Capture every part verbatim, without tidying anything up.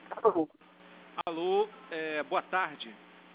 Alô, Alô, é, boa tarde.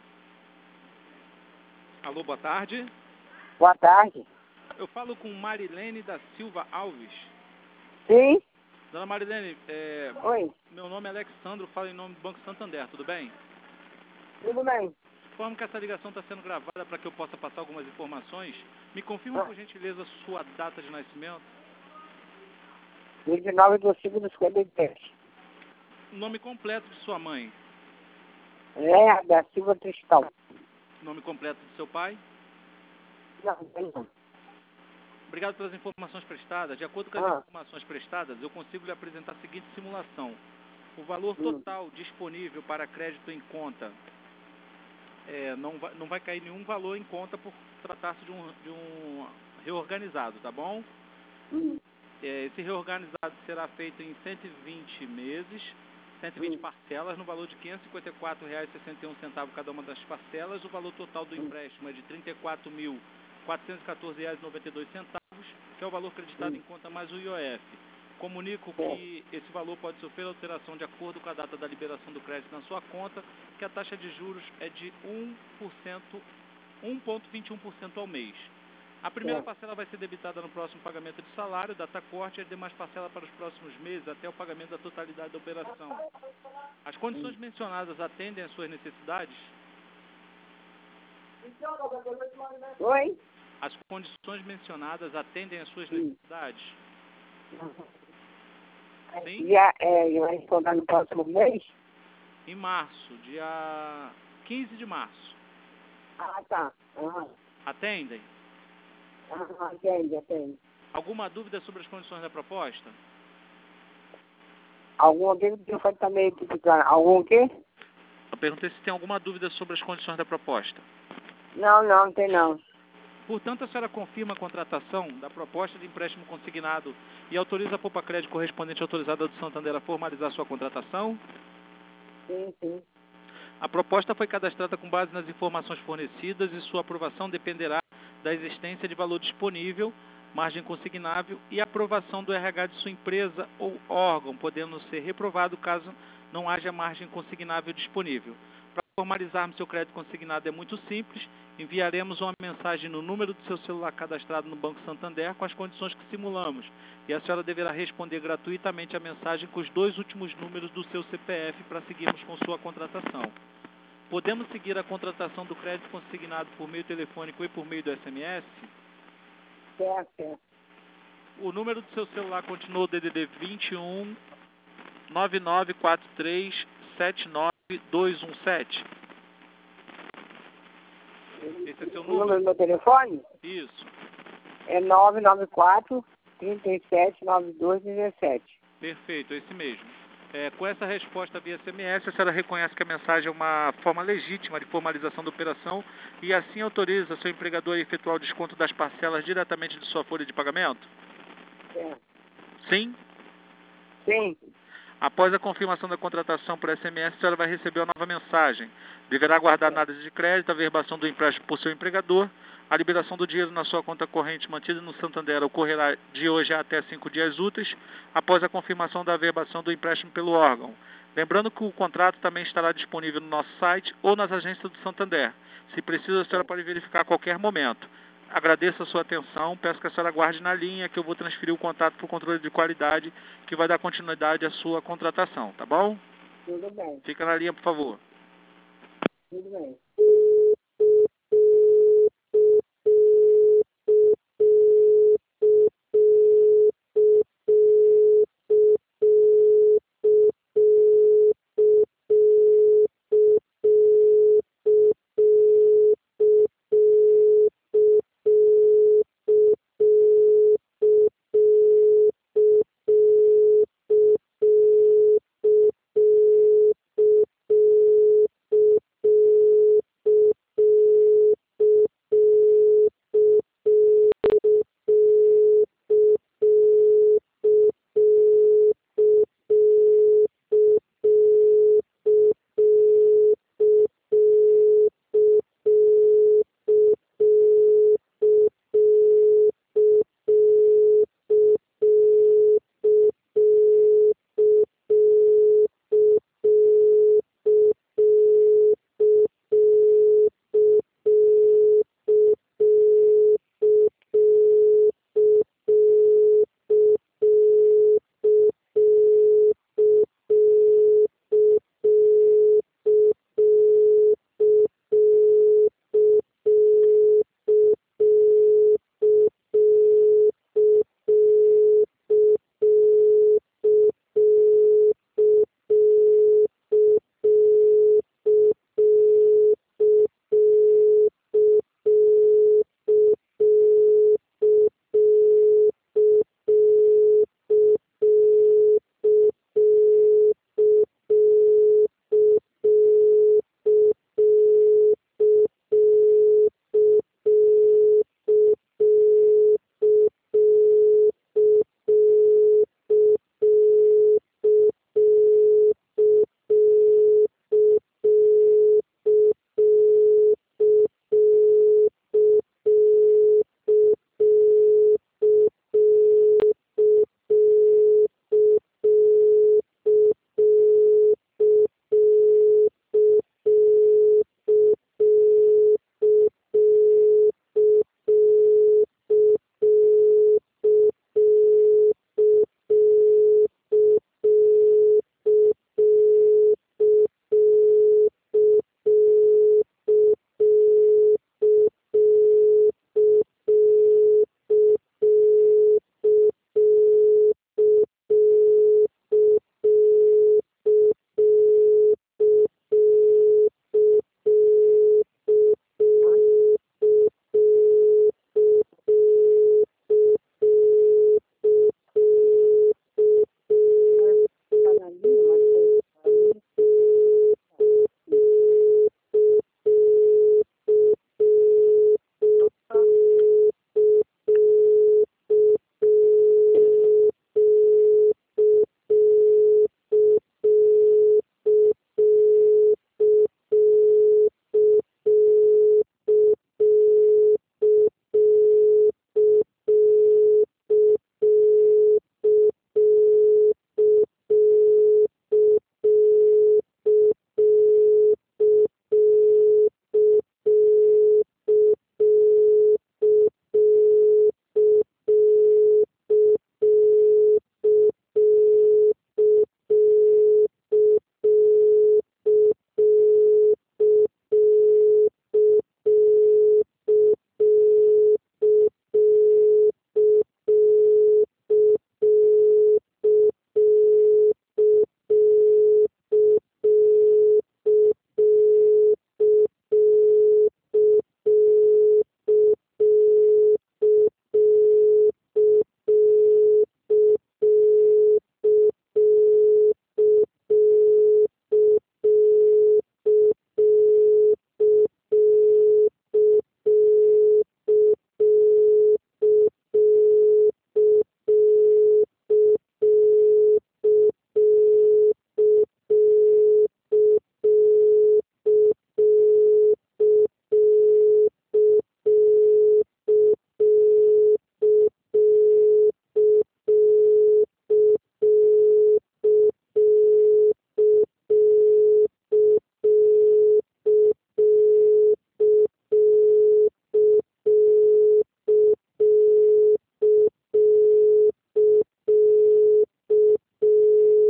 Alô, boa tarde. boa tarde. Eu falo com Marilene da Silva Alves. Sim? Dona Marilene, é, Oi, meu nome é Alexandro, falo em nome do Banco Santander, tudo bem? tudo bem? Informo que essa ligação está sendo gravada para que eu possa passar algumas informações. Me confirma, Ah, por gentileza, sua data de nascimento, vinte e nove do cinco dos cinquenta e sete. nome completo de sua mãe, É, da Silva Tristão. nome completo de seu pai. Não, tem não. Obrigado pelas informações prestadas. De acordo com as Ah, informações prestadas, eu consigo lhe apresentar a seguinte simulação. O valor hum, total disponível para crédito em conta é, não, vai, não vai cair nenhum valor em conta por tratar-se de um, de um reorganizado, tá bom? hum, É, esse reorganizado será feito em cento e vinte meses, cento e vinte hum, parcelas, no valor de quinhentos e cinquenta e quatro reais e sessenta e um centavos cada uma das parcelas. O valor total do hum, empréstimo é de trinta e quatro mil, quatrocentos e quatorze reais e noventa e dois centavos, que é o valor creditado hum, em conta mais o I O F. Comunico é, que esse valor pode sofrer alteração de acordo com a data da liberação do crédito na sua conta, que a taxa de juros é de um por cento, um vírgula vinte e um por cento ao mês. A primeira é. parcela vai ser debitada no próximo pagamento de salário, data corte, e as demais parcelas para os próximos meses até o pagamento da totalidade da operação. As condições mencionadas atendem às suas necessidades? Oi? As condições mencionadas atendem às suas Hum. necessidades? Sim? Já, é, vai responder no próximo mês? Em março, dia quinze de março. Ah, tá. Ah, Atendem? ah, atende, atende. Alguma dúvida sobre as condições da proposta? Algum aqui que foi também criticando? Algum quê? Eu perguntei se tem alguma dúvida sobre as condições da proposta. Não, não, tem não. Portanto, a senhora confirma a contratação da proposta de empréstimo consignado e autoriza a Poupa Crédito correspondente autorizada do Santander a formalizar sua contratação? Sim, sim. A proposta foi cadastrada com base nas informações fornecidas e sua aprovação dependerá da existência de valor disponível, margem consignável e aprovação do R H de sua empresa ou órgão, podendo ser reprovado caso não haja margem consignável disponível. Para formalizarmos seu crédito consignado é muito simples, enviaremos uma mensagem no número do seu celular cadastrado no Banco Santander com as condições que simulamos, e a senhora deverá responder gratuitamente a mensagem com os dois últimos números do seu C P F para seguirmos com sua contratação. Podemos seguir a contratação do crédito consignado por meio telefônico e por meio do S M S? Certo, certo. O número do seu celular continua o D D D vinte e um, nove nove quatro três, sete nove dois um sete. Esse é seu O número número? do meu telefone Isso. é nove nove quatro, três sete, nove dois um sete. Perfeito, esse mesmo. É, com essa resposta via S M S, a senhora reconhece que a mensagem é uma forma legítima de formalização da operação e assim autoriza seu empregador a efetuar o desconto das parcelas diretamente de sua folha de pagamento? Certo. Sim? Sim. Após a confirmação da contratação por S M S, a senhora vai receber uma nova mensagem. Deverá guardar nada de crédito, a verbação do empréstimo por seu empregador. A liberação do dinheiro na sua conta corrente mantida no Santander ocorrerá de hoje a até cinco dias úteis, após a confirmação da verbação do empréstimo pelo órgão. Lembrando que o contrato também estará disponível no nosso site ou nas agências do Santander. Se precisa, a senhora pode verificar a qualquer momento. Agradeço a sua atenção, peço que a senhora aguarde na linha que eu vou transferir o contato para o controle de qualidade que vai dar continuidade à sua contratação, tá bom? Tudo bem. Fica na linha, por favor. Tudo bem.